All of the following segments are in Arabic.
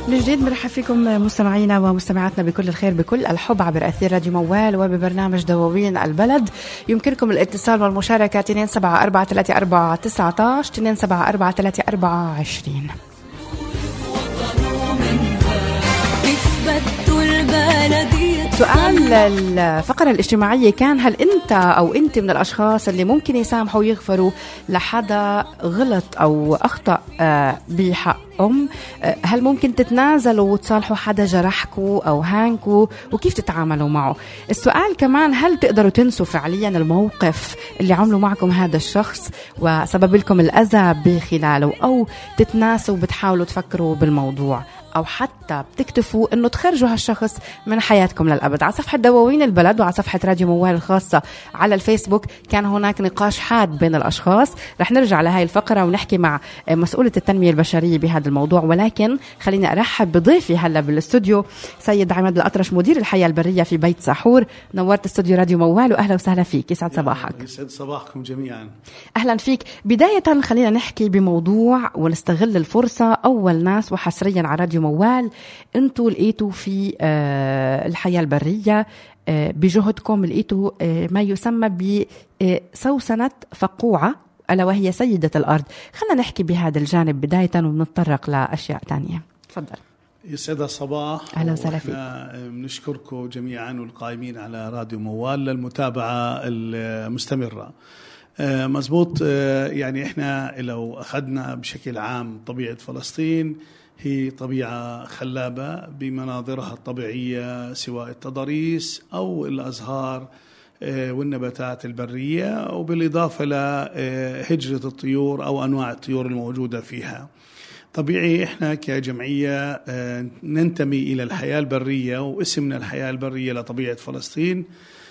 من جديد مرحب فيكم مستمعينا ومستمعاتنا بكل الخير بكل الحب عبر أثير راديو موال وببرنامج دواوين البلد. يمكنكم الاتصال والمشاركة 274-34-19 274-34-20. سؤال الفقرة الاجتماعية كان: هل أنت أو أنت من الأشخاص اللي ممكن يسامحوا ويغفروا لحدا غلط أو أخطأ بحق هل ممكن تتنازلوا وتصالحوا حدا جرحكوا أو هانكوا، وكيف تتعاملوا معه؟ السؤال كمان: هل تقدروا تنسوا فعليا الموقف اللي عملوا معكم هذا الشخص وسبب لكم الأذى بخلاله، أو تتناسوا وبتحاولوا تفكروا بالموضوع، أو حتى بتكتفوا أنه تخرجوا هالشخص من حياتكم للأبد؟ على صفحة دواوين البلد وعلى صفحة راديو موال الخاصة على الفيسبوك كان هناك نقاش حاد بين الأشخاص. رح نرجع لهاي الفقرة ونحكي مع مسؤولة التنمية البشرية بهذا الموضوع، ولكن خليني أرحب بضيفي هلا بالاستوديو سيد عماد الأطرش، مدير الحياة البرية في بيت ساحور. نورت استوديو راديو موال وأهلا وسهلا فيك. يسعد صباحك. يسعد صباحكم جميعا. أهلا فيك. بداية خلينا نحكي بموضوع ونستغل الفرصة. أول ناس وحصريا على راديو موال انتوا لقيتوا في الحياة البرية بجهدكم لقيتوا ما يسمى بسوسنة فقوعة ألا وهي سيدة الأرض. خلينا نحكي بهذا الجانب بداية ونتطرق لأشياء تانية. تفضل. يسعد الصباح. أهلا وسهلا فيك. بنشكركم جميعا والقائمين على راديو موال للمتابعة المستمرة. مزبوط. يعني احنا لو أخذنا بشكل عام طبيعة فلسطين هي طبيعة خلابة بمناظرها الطبيعية، سواء التضاريس أو الأزهار والنباتات البرية، وبالإضافة لهجرة الطيور أو أنواع الطيور الموجودة فيها. طبيعي إحنا كجمعية ننتمي إلى الحياة البرية، واسمنا الحياة البرية لطبيعة فلسطين.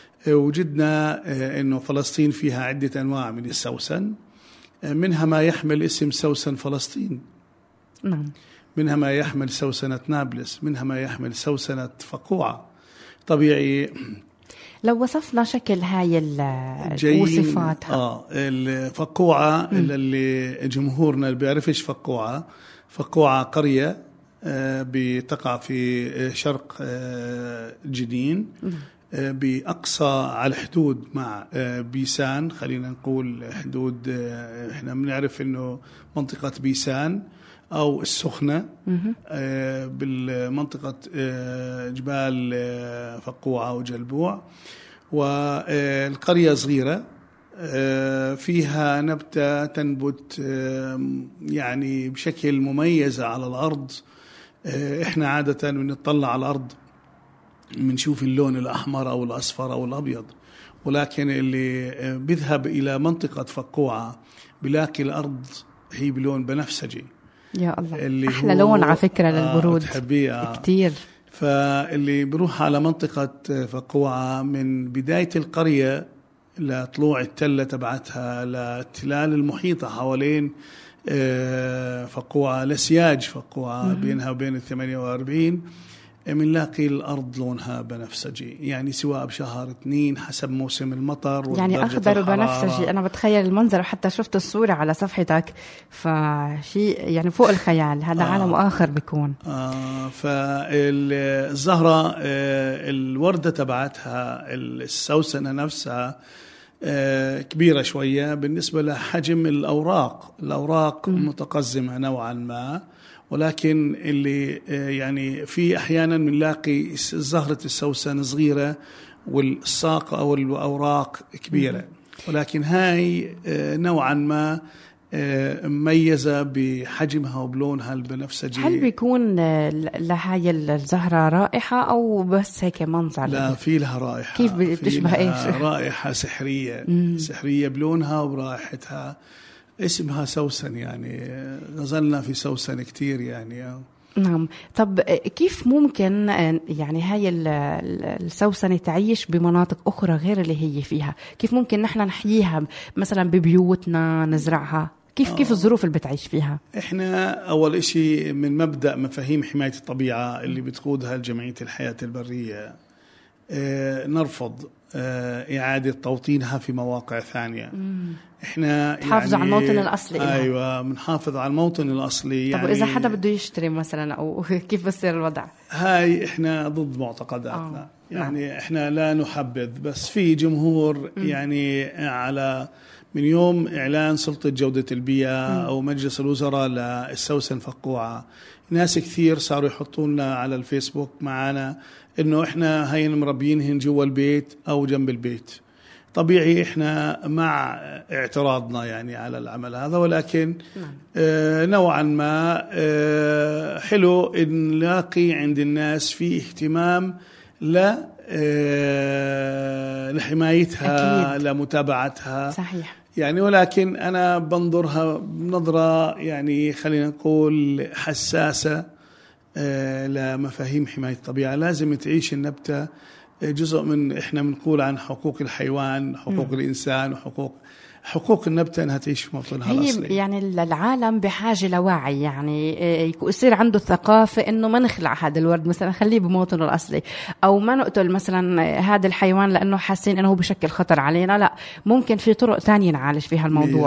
وجدنا أنه فلسطين فيها عدة أنواع من السوسن، منها ما يحمل اسم سوسن فلسطين، نعم، منها ما يحمل سوسنة نابلس، منها ما يحمل سوسنة فقوعة. طبيعي لو وصفنا شكل هاي وصفاتها. الفقوعة اللي جمهورنا اللي بيعرفش فقوعة قرية بتقع في شرق جنين، بأقصى على الحدود مع بيسان. خلينا نقول حدود، احنا بنعرف انه منطقة بيسان أو السخنة بالمنطقة جبال فقوعة وجلبوع. والقرية صغيرة فيها نبتة تنبت يعني بشكل مميز على الأرض. إحنا عادة بنطلع على الأرض بنشوف اللون الأحمر أو الأصفر أو الأبيض، ولكن اللي بيذهب إلى منطقة فقوعة بلاقي الأرض هي بلون بنفسجي. يا الله، أحلى لون على فكرة للورود. تحبيه كتير. فاللي بروح على منطقة فقوعة من بداية القرية لطلوع التلة تبعتها للتلال المحيطة حوالين فقوعة لسياج فقوعة بينها وبين 48 منلاقي الأرض لونها بنفسجي، يعني سواء بشهر 2 حسب موسم المطر يعني أخضر وبنفسجي. أنا بتخيل المنظر، حتى شفت الصورة على صفحتك، فشيء يعني فوق الخيال. هذا عالم آخر بيكون. فالزهرة الوردة تبعتها السوسنة نفسها كبيرة شوية بالنسبة لحجم الأوراق متقزمة نوعا ما، ولكن اللي يعني في أحيانا بنلاقي زهرة السوسن صغيرة والساق أو الأوراق كبيرة، ولكن هاي نوعا ما مميزة بحجمها وبلونها البنفسجي. هل بيكون لهاي الزهرة رائحة أو بس هيك منظر؟ لا، في لها رائحة. كيف بتشبه إيش؟ رائحة سحرية. سحرية بلونها وبرائحتها. اسمها سوسن، يعني نزلنا في سوسن كتير يعني. نعم. طب كيف ممكن يعني هاي السوسنة تعيش بمناطق أخرى غير اللي هي فيها؟ كيف ممكن نحن نحييها مثلا ببيوتنا نزرعها؟ كيف الظروف اللي بتعيش فيها؟ احنا أول إشي من مبدأ مفاهيم حماية الطبيعة اللي بتقودها الجمعية الحياة البرية، نرفض إعادة توطينها في مواقع ثانية. إحنا تحافظوا على الموطن الأصلي. أيوة بنحافظ على الموطن الأصلي. طب وإذا حدا بده يشتري مثلا أو كيف بصير الوضع؟ هاي إحنا ضد معتقداتنا. يعني إحنا لا نحبذ، بس في جمهور يعني على من يوم إعلان سلطة جودة البيئة أو مجلس الوزراء للسوسن فقوعة، ناس كثير صاروا يحطونا على الفيسبوك معنا إنه إحنا هاي مربينهن جوا البيت أو جنب البيت. طبيعي إحنا مع اعتراضنا يعني على العمل هذا، ولكن نوعا ما حلو إن نلاقي عند الناس في اهتمام لحمايتها، لمتابعتها. صحيح. يعني ولكن أنا بنظرها بنظرة يعني خلينا نقول حساسة لمفاهيم حماية الطبيعة. لازم تعيش النبتة جزء من، إحنا بنقول عن حقوق الحيوان، حقوق الإنسان، وحقوق النبتة أنها تعيش في موطنها الأصلي. يعني العالم بحاجة لوعي، يعني يصير عنده الثقافة إنه ما نخلع هذا الورد مثلا، خليه بموطنه الأصلي، أو ما نقتل مثلا هذا الحيوان لأنه حاسين إنه هو بشكل خطر علينا. لا، ممكن في طرق تانية نعالج فيها الموضوع.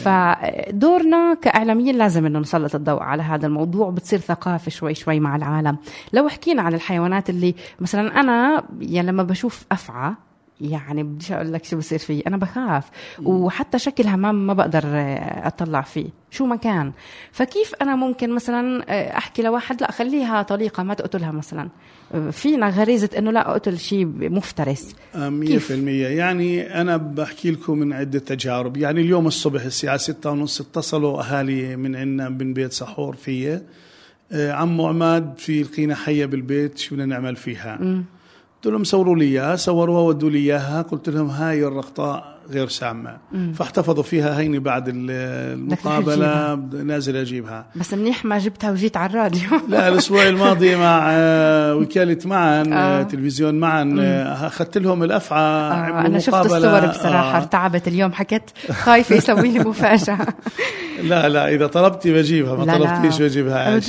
فدورنا كإعلاميين لازم إنه نسلط الضوء على هذا الموضوع، بتصير ثقافة شوي شوي مع العالم. لو حكينا عن الحيوانات اللي مثلا أنا يعني لما بشوف أفعى، يعني بديش أقول لك شو بصير فيه، أنا بخاف، وحتى شكلها ما بقدر أطلع فيه شو ما كان. فكيف أنا ممكن مثلا أحكي لواحد لا خليها طليقة ما تقتلها مثلا؟ فينا غريزة إنه لا أقتل شيء مفترس 100%. يعني أنا بحكي لكم من عدة تجارب. يعني اليوم الصبح الساعة 6:30 اتصلوا أهالي من عندنا من بيت سحور فيه، عمو عماد في لقينا حية بالبيت، شو بدنا نعمل فيها؟ قلت لهم صوروا لي اياها، صوروها ودوا لي اياها. قلت لهم هاي الرقطاء غير سامة، فاحتفظوا فيها. هيني بعد المقابلة نازل اجيبها. بس منيح ما جبتها وجيت على الراديو. لا، الاسبوع الماضي مع وكالة معن تلفزيون معن اخذت لهم الافعى. انا شفت الصور بصراحة ارتعبت اليوم، حكيت خايفة يسوي لي مفاجأة. لا اذا طلبتي بجيبها، ما طلبتيش بجيبها.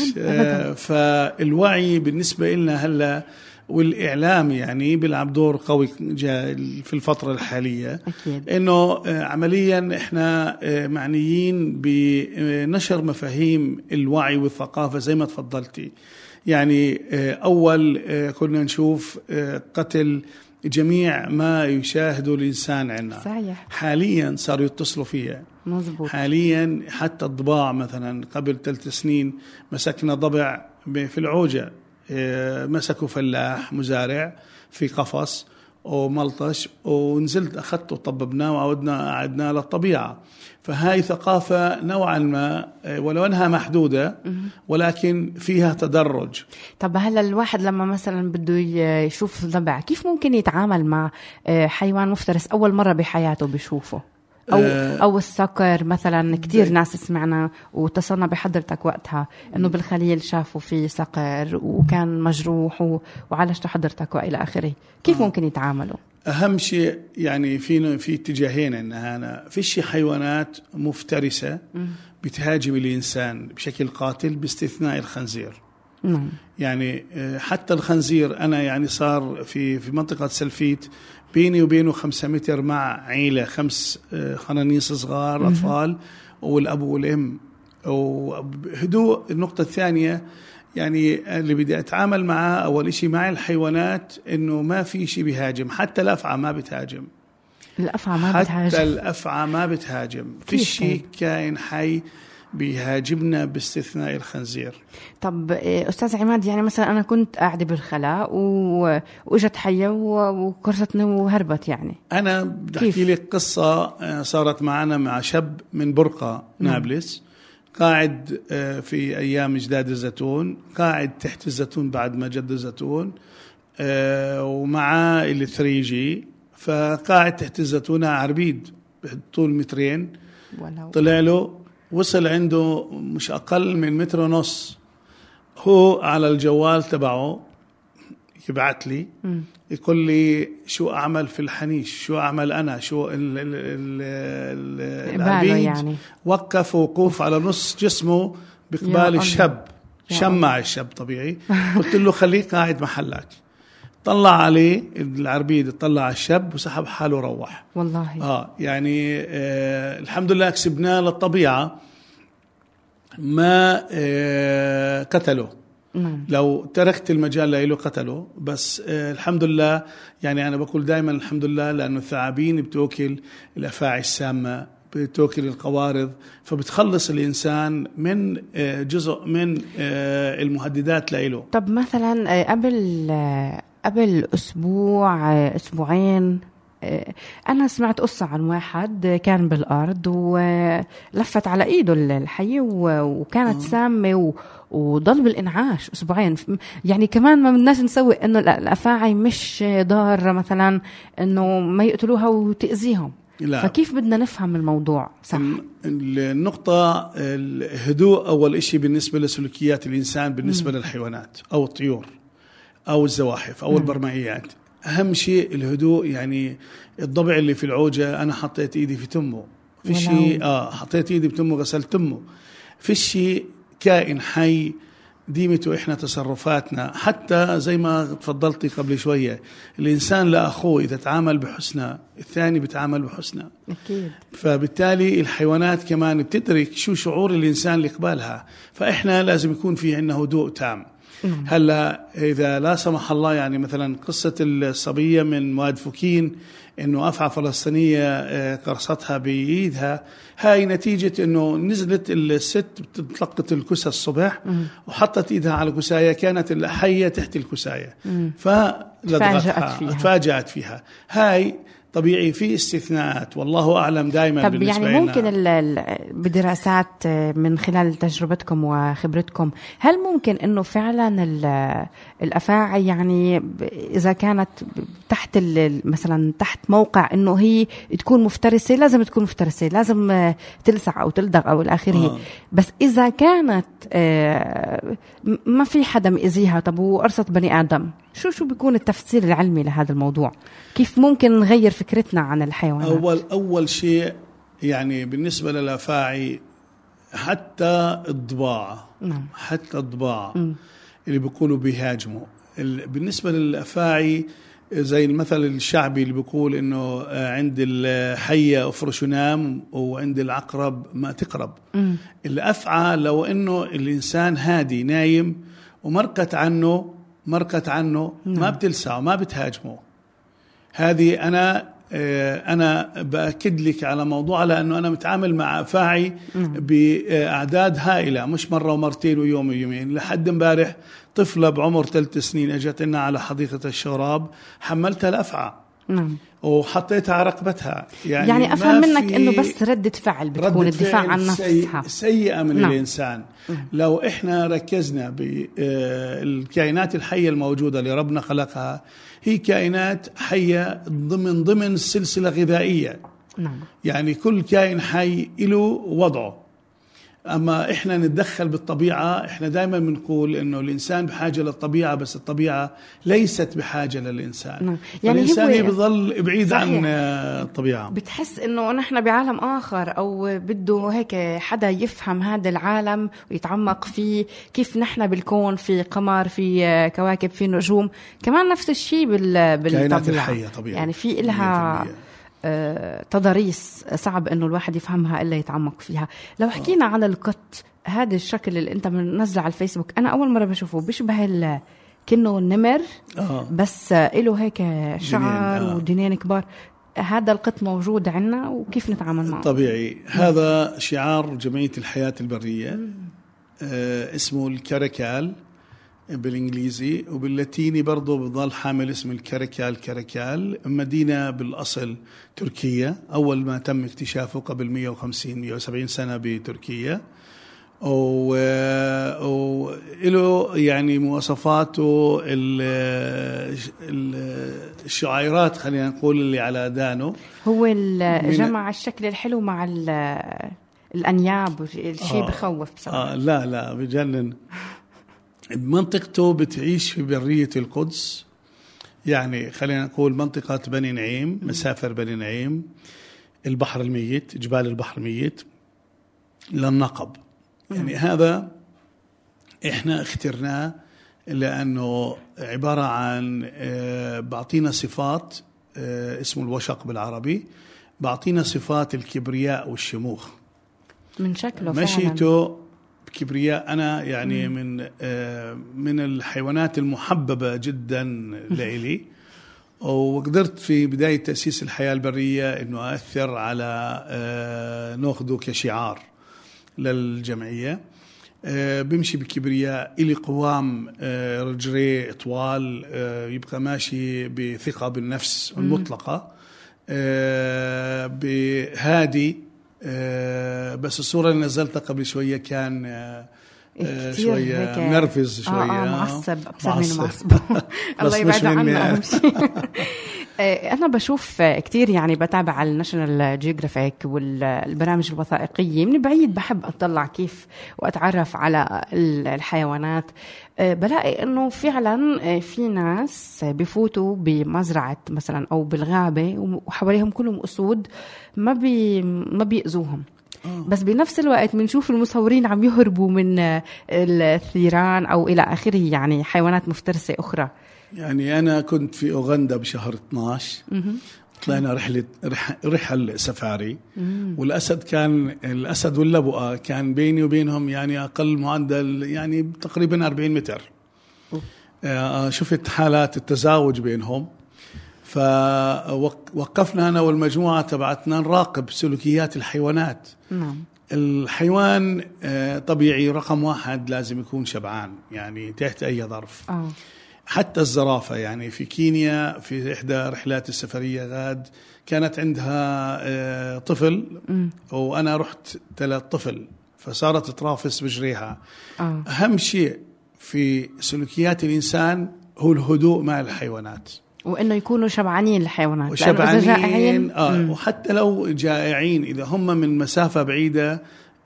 فالوعي بالنسبة لنا هلا والإعلام يعني بيلعب دور قوي في الفترة الحالية. أكيد. إنه عمليا إحنا معنيين بنشر مفاهيم الوعي والثقافة زي ما تفضلتي. يعني أول كنا نشوف قتل جميع ما يشاهده الإنسان عنا. صحيح. حاليا صاروا يتصلوا فيها. مزبوط. حاليا حتى الضباع مثلا، قبل 3 سنين مسكنا ضبع في العوجة، مسكوا فلاح مزارع في قفص وملطش، ونزلت أخذته وطببناه وعودنا قعدنا للطبيعة. فهاي ثقافة نوعا ما ولو أنها محدودة ولكن فيها تدرج. طب هلا الواحد لما مثلا بده يشوف ضبع، كيف ممكن يتعامل مع حيوان مفترس أول مرة بحياته بيشوفه؟ أو الصقر مثلا، كتير ناس سمعنا واتصلنا بحضرتك وقتها إنه بالخليل شافوا في صقر وكان مجروح وعالجته حضرتك وإلى آخره. كيف ممكن يتعاملوا؟ أهم شيء يعني في اتجاهين، إنها فيش حيوانات مفترسة بتهاجم الإنسان بشكل قاتل باستثناء الخنزير. يعني حتى الخنزير أنا يعني صار في منطقة سلفيت بيني وبينه 5 متر مع عيلة 5 خنانيس صغار أطفال والأب والأم وهدوء. النقطة الثانية يعني اللي بدي أتعامل معه أول شيء مع الحيوانات إنه ما في شيء بيهاجم. حتى الأفعى ما بتهاجم. حتى الأفعى ما بتهاجم. في شيء كائن حي بيهاجمنا باستثناء الخنزير. طب أستاذ عماد، يعني مثلا أنا كنت قاعدة بالخلاء وإجت حية وكرستني وهربت، يعني أنا بدي أحكي لك قصة صارت معنا مع شاب من برقة نابلس، قاعد في أيام جداد الزيتون، قاعد تحت الزيتون بعد ما جد الزيتون ومعاه ال 3G، فقاعد تحت الزيتون عربيد طول 2 متر. طلع له وصل عنده مش أقل من 1.5 متر. هو على الجوال تبعه يبعت لي يقول لي شو أعمل في الحنيش، شو أعمل أنا، شو العبيد يعني. وقف وقوف على نص جسمه بقبال الشاب، شمع الشاب طبيعي. قلت له خليك قاعد محلك. طلع عليه العربيد، طلع على الشاب وسحب حاله وروح. والله يعني الحمد لله كسبناه للطبيعة، ما قتله. لو تركت المجال له قتله، بس الحمد لله. يعني أنا بقول دائما الحمد لله، لأنه الثعابين بتوكل الأفاعي السامة، بتوكل القوارض، فبتخلص الإنسان من جزء من المهددات له. طب مثلا قبل أسبوع أسبوعين أنا سمعت قصة عن واحد كان بالأرض ولفت على إيده الحية وكانت سامة وضل بالإنعاش أسبوعين. يعني كمان ما بدناش نسوي إنه الأفاعي مش ضارة مثلا إنه ما يقتلوها وتأذيهم. لا. فكيف بدنا نفهم الموضوع صح؟ النقطة الهدوء أول إشي بالنسبة لسلوكيات الإنسان بالنسبة للحيوانات أو الطيور أو الزواحف أو البرمائيات. أهم شيء الهدوء. يعني الضبع اللي في العوجة أنا حطيت إيدي في تمه، في شيء حطيت إيدي بتمه غسلت تمه، في شيء كائن حي ديمته إحنا تصرفاتنا. حتى زي ما تفضلتي قبل شوية، الإنسان لأخوه إذا تعامل بحسنى الثاني بتعامل بحسنى أكيد. فبالتالي الحيوانات كمان بتدرك شو شعور الإنسان لقبالها، فإحنا لازم يكون في عندنا هدوء تام. هلا إذا لا سمح الله، يعني مثلا قصة الصبية من مواد فوكين إنه أفعى فلسطينية قرصتها بإيدها، هاي نتيجة إنه نزلت الست بتلقط الكسى الصبح وحطت إيدها على كساية، كانت الحية تحت الكساية ففاجأت فيها. هاي طبيعي، في استثناءات والله أعلم دائما. طب يعني ممكن بدراسات من خلال تجربتكم وخبرتكم، هل ممكن إنه فعلا الأفاعي يعني إذا كانت تحت مثلا تحت موقع إنه هي تكون مفترسة، لازم تكون مفترسة، لازم تلسع أو تلدغ أو الآخره. بس إذا كانت ما في حدا مأذيها، طب وقرصت بني آدم، شو بيكون التفسير العلمي لهذا الموضوع؟ كيف ممكن نغير فكرتنا عن الحيوانات؟ أول شيء يعني بالنسبة للأفاعي، حتى الضباع حتى الضباع اللي بيكونوا بيهاجموا، بالنسبة للأفاعي زي المثل الشعبي اللي بيقول إنه عند الحية أفرش نام وعند العقرب ما تقرب. الأفعى لو إنه الإنسان هادي نايم ومرقت عنه ما بتلسع وما بتهاجمه. هذه أنا بأكد لك على موضوع، لأنه أنا متعامل مع أفاعي بأعداد هائلة، مش مرة ومرتين ويوم ويومين. لحد امبارح طفلة بعمر 3 سنين اجت لنا على حديقة الشراب، حملتها الأفعى وحطيتها على رقبتها. يعني أفهم منك إنه بس ردة فعل بتكون الدفاع عن نفسها سيئة من الإنسان. لو إحنا ركزنا بالكائنات الحية الموجودة اللي ربنا خلقها، هي كائنات حية ضمن السلسلة غذائية. يعني كل كائن حي له وضعه. أما إحنا نتدخل بالطبيعة، إحنا دائما بنقول إنه الإنسان بحاجة للطبيعة، بس الطبيعة ليست بحاجة للإنسان. يعني الإنسان بيظل بعيد عن الطبيعة. بتحس إنه نحن بعالم آخر، أو بده هيك حدا يفهم هذا العالم ويتعمق فيه، كيف نحن بالكون، في قمر، في كواكب، في نجوم، كمان نفس الشيء بالطبيعة. يعني في إلها تضاريس صعب إنه الواحد يفهمها إلا يتعمق فيها. لو حكينا عن القط، هذا الشكل اللي أنت منزله على الفيسبوك، أنا أول مرة بشوفه بيشبه كأنه النمر بس له هيك شعر ودينين كبار. هذا القط موجود عندنا وكيف نتعامل معه؟ طبيعي. هذا شعار جمعية الحياة البرية، اسمه الكركال بالإنجليزي، وباللاتيني برضو بضل حامل اسم الكركال. مدينة بالأصل تركيا، أول ما تم اكتشافه قبل 150-170 سنة بتركيا، وإله يعني مواصفاته الشعيرات خلينا نقول اللي على دانه. هو جمع الشكل الحلو مع الأنياب، الشيء بخوف بصراحة. لا بجنن. منطقته بتعيش في برية القدس، يعني خلينا نقول منطقة بني نعيم، مسافر بني نعيم، البحر الميت، جبال البحر الميت للنقب. يعني هذا إحنا اخترناه لأنه عبارة عن بعطينا صفات اسمه الوشق بالعربي، بعطينا صفات الكبرياء والشموخ من شكله مشيته كبرياء. أنا يعني من الحيوانات المحببة جدا لإلي، وقدرت في بداية تأسيس الحياة البرية إنه أثر على نأخذه كشعار للجمعية. بمشي بكبرياء، إلي قوام، رجليه طوال، يبقى ماشي بثقة بالنفس المطلقة، بهادي. بس الصورة اللي نزلتها قبل شوية كان شوية نرفز، شوية معصب. الله يبعد عنا أهم شيء. أنا بشوف كتير، يعني بتابع الناشونال جيوغرافيك والبرامج الوثائقية من بعيد، بحب أطلع كيف وأتعرف على الحيوانات. بلاقي إنه فعلا في ناس بفوتوا بمزرعة مثلا أو بالغابة وحواليهم كلهم أسود، ما بيأذوهم. بس بنفس الوقت بنشوف المصورين عم يهربوا من الثيران أو إلى آخره، يعني حيوانات مفترسة أخرى. يعني أنا كنت في أوغندا بشهر 12، طلعنا رحلة سفاري، والأسد كان الأسد واللبؤة كان بيني وبينهم يعني أقل معدل يعني تقريبا 40 متر. شفت حالات التزاوج بينهم، فوقفنا أنا والمجموعة تبعتنا نراقب سلوكيات الحيوانات. الحيوان طبيعي رقم 1 لازم يكون شبعان، يعني تحت أي ظرف. حتى الزرافة، يعني في كينيا في إحدى رحلات السفرية غاد كانت عندها طفل، وأنا رحت تلا طفل، فصارت ترافس بجريها. أهم شيء في سلوكيات الإنسان هو الهدوء مع الحيوانات، وإنه يكونوا شبعانين الحيوانات، وشبعانين وحتى لو جائعين إذا هم من مسافة بعيدة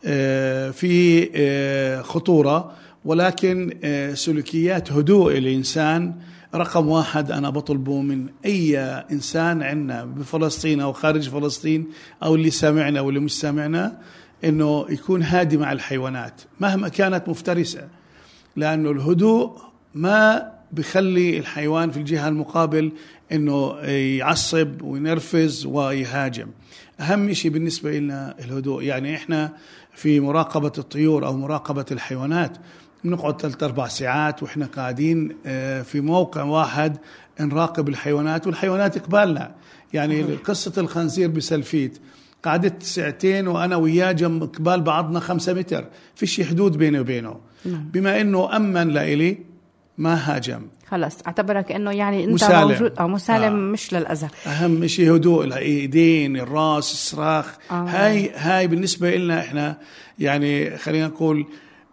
في خطورة، ولكن سلوكيات هدوء الإنسان رقم 1 أنا بطلبه من أي إنسان عندنا بفلسطين أو خارج فلسطين أو اللي سامعنا واللي مش سامعنا، إنه يكون هادي مع الحيوانات مهما كانت مفترسة، لأنه الهدوء ما بخلي الحيوان في الجهة المقابل إنه يعصب وينرفز ويهاجم. أهم شيء بالنسبة لنا الهدوء. يعني إحنا في مراقبة الطيور أو مراقبة الحيوانات نقعد 3-4 ساعات وإحنا قاعدين في موقع واحد نراقب الحيوانات، والحيوانات قبالنا. يعني قصة الخنزير بسلفيت قعدت 2 ساعة وأنا وياه جنب قبال بعضنا 5 متر، فيش حدود بيني وبينه. بما إنه أمن لإلي ما هاجم، خلاص اعتبرك إنه يعني أنت مسالم. موجود أو مسالم، مش للأذى. أهم شيء هدوء، الإيدين، الرأس، الصراخ. هاي بالنسبة لنا إحنا يعني خلينا نقول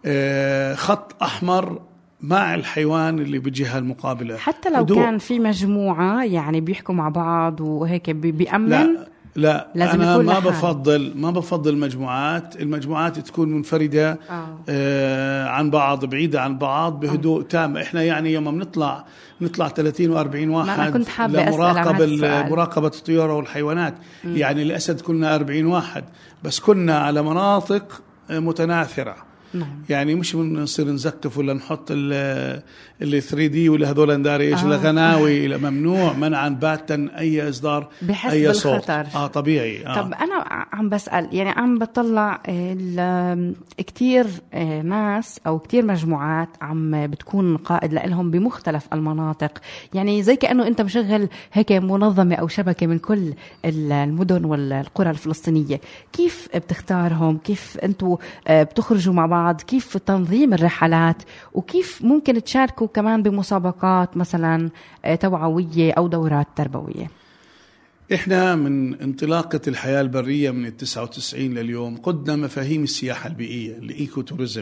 خط أحمر مع الحيوان اللي بالجهة المقابلة. حتى لو كان في مجموعة يعني بيحكوا مع بعض وهيك بيأمن. لا أنا ما بفضل المجموعات تكون منفردة عن بعض، بعيدة عن بعض، بهدوء تام. إحنا يعني يوم نطلع 30 و40 واحد لمراقبة الطيور والحيوانات. يعني الأسد كنا 40 واحد، بس كنا على مناطق متناثرة. يعني مش نصير نزقف ولا نحط ال 3D ولا هذول نداري ايش لغناوي، ممنوع منعا باتا اي اصدار اي صوت. طبيعي. طب انا عم بسأل، يعني عم بطلع كتير ناس او كتير مجموعات عم بتكون قائد لهم بمختلف المناطق، يعني زي كأنه انت مشغل هيك منظمة او شبكة من كل المدن والقرى الفلسطينية. كيف بتختارهم؟ كيف انتوا بتخرجوا مع بعض؟ كيف تنظيم الرحلات؟ وكيف ممكن تشاركوا كمان بمسابقات مثلا توعوية أو دورات تربوية؟ إحنا من انطلاقة الحياة البرية من 99 لليوم قدنا مفاهيم السياحة البيئية، الإيكو توريزم.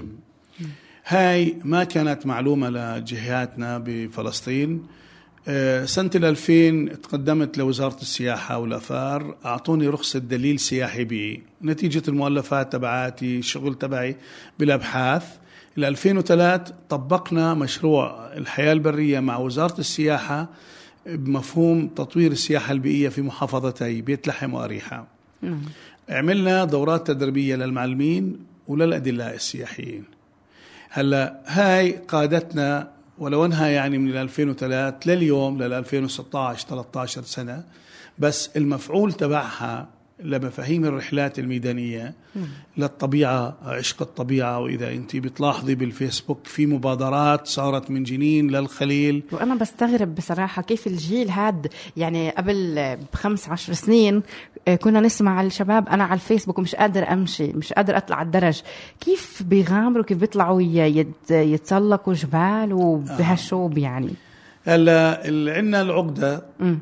هاي ما كانت معلومة لجهاتنا بفلسطين. سنة 2000 تقدمت لوزارة السياحة والأثار، أعطوني رخصة دليل سياحي بيئي نتيجة المؤلفات تبعاتي، الشغل تبعي بالأبحاث. 2003 طبقنا مشروع الحياة البرية مع وزارة السياحة بمفهوم تطوير السياحة البيئية في محافظتي بيت لحم وأريحة. عملنا دورات تدريبية للمعلمين وللأدلاء السياحيين. هلا هاي قادتنا ولو أنها يعني من 2003 لليوم 2016 13 سنة، بس المفعول تبعها لمفاهيم الرحلات الميدانية للطبيعة، عشق الطبيعة. وإذا أنت بتلاحظي بالفيسبوك في مبادرات صارت من جنين للخليل. وأنا بستغرب بصراحة كيف الجيل هاد، يعني قبل 15 سنين كنا نسمع الشباب أنا على الفيسبوك ومش قادر أمشي، مش قادر أطلع الدرج، كيف بيغامروا، كيف بيطلعوا يتسلقوا جبال وبهالشوب. يعني هلا عندنا العقدة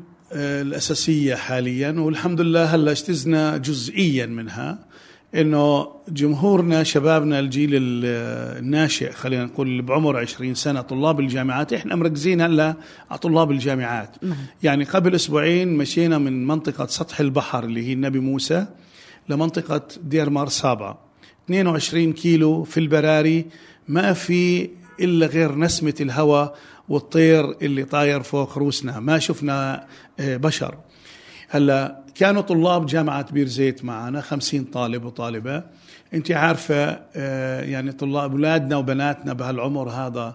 الأساسية حاليا، والحمد لله هلا اجتزنا جزئيا منها، إنه جمهورنا شبابنا الجيل الناشئ خلينا نقول بعمر 20 سنة طلاب الجامعات، إحنا مركزين هلا على طلاب الجامعات. يعني قبل أسبوعين مشينا من منطقة سطح البحر اللي هي النبي موسى لمنطقة دير مار صابة، 22 كيلو في البراري، ما في إلا غير نسمة الهواء والطير اللي طاير فوق روسنا، ما شفنا بشر. هلا كانوا طلاب جامعة بير زيت معنا 50 طالب وطالبة. انت عارفة يعني طلاب أولادنا وبناتنا بهالعمر هذا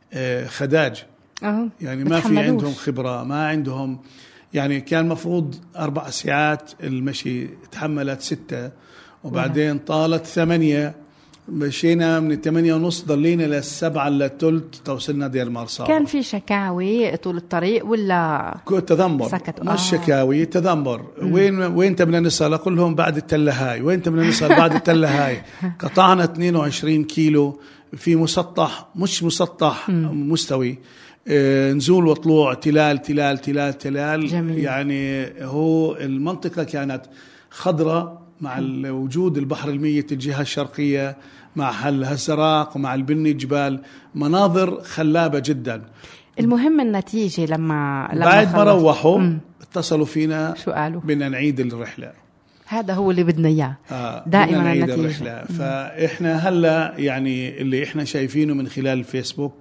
خداج، يعني ما في عندهم خبرة، ما عندهم، يعني كان مفروض 4 ساعات المشي، تحملت 6 وبعدين طالت 8، مشينا من 8:30 ضلينا 7:15 توصلنا دير مرصاد. كان في شكاوي طول الطريق ولا تذمر؟ مش شكاوي، تذمر. وين بدنا نصل؟ أقول لهم بعد التلة هاي. وين بدنا نصل؟ بعد التلة هاي. قطعنا 22 كيلو في مسطح، مش مسطح مستوي، نزول وطلوع، تلال تلال تلال تلال. جميل. يعني هو المنطقة كانت خضراء مع وجود البحر الميت الجهة الشرقية، مع الزراق ومع البني جبال، مناظر خلابة جدا. المهم النتيجة لما بعد ما روحوا اتصلوا فينا، شو قالوا؟ بدنا نعيد الرحلة. هذا هو اللي بدنا إياه دائما، نعيد الرحلة. فإحنا هلا يعني اللي إحنا شايفينه من خلال الفيسبوك،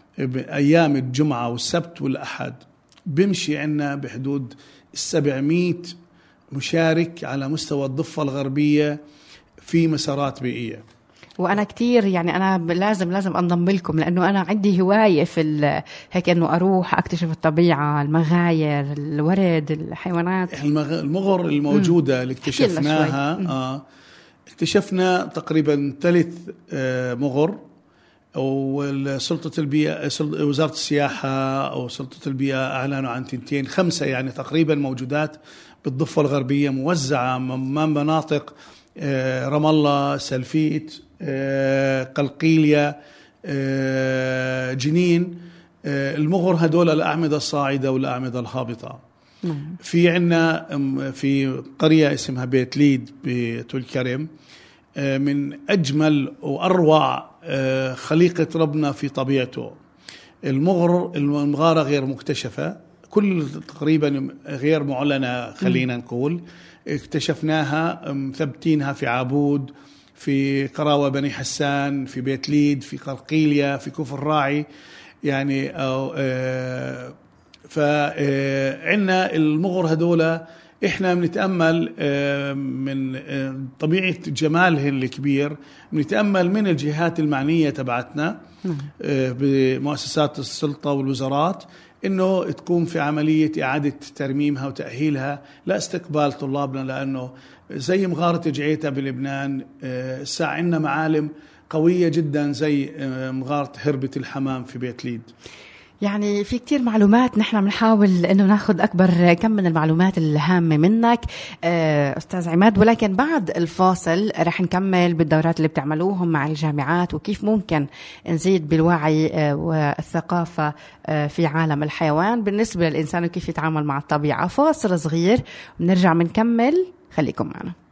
أيام الجمعة والسبت والأحد بمشي عنا بحدود 700 مشارك على مستوى الضفة الغربية في مسارات بيئية. وأنا كتير يعني أنا لازم أنضم لكم، لأنه أنا عندي هواية في هيك إنه أروح أكتشف الطبيعة، المغاير، الورد، الحيوانات. المغر الموجودة اللي اكتشفناها، اكتشفنا تقريبا 3 مغر، وسلطة البيئة، وزارة السياحة أو سلطة البيئة أعلنوا عن 2 5 يعني تقريبا موجودات بالضفة الغربية، موزعة من مناطق رام الله، سلفيت، قلقيلية، جنين. المغر هدول الأعمدة الصاعدة والأعمدة الهابطة. في عنا في قرية اسمها بيت ليد بتل كرم، من أجمل وأروع خليقة ربنا في طبيعته. المغارة غير مكتشفة، كل تقريبا غير معلنة خلينا نقول. اكتشفناها مثبتينها في عابود، في قراوة بني حسان، في بيت ليد، في قلقيلية، في كفر راعي. يعني فعنا المغر هدول احنا بنتأمل من طبيعة جمالهن الكبير، بنتأمل من الجهات المعنية تبعتنا بمؤسسات السلطة والوزارات إنه تكون في عملية إعادة ترميمها وتأهيلها لاستقبال طلابنا، لأنه زي مغارة جعيتا بلبنان الساعة عندنا معالم قوية جدا زي مغارة هربة الحمام في بيت ليد. يعني في كتير معلومات، نحن بنحاول انه ناخذ اكبر كم من المعلومات الهامة منك استاذ عماد، ولكن بعد الفاصل رح نكمل بالدورات اللي بتعملوهم مع الجامعات وكيف ممكن نزيد بالوعي والثقافة في عالم الحيوان بالنسبة للإنسان وكيف يتعامل مع الطبيعة. فاصل صغير ونرجع بنكمل، خليكم معنا.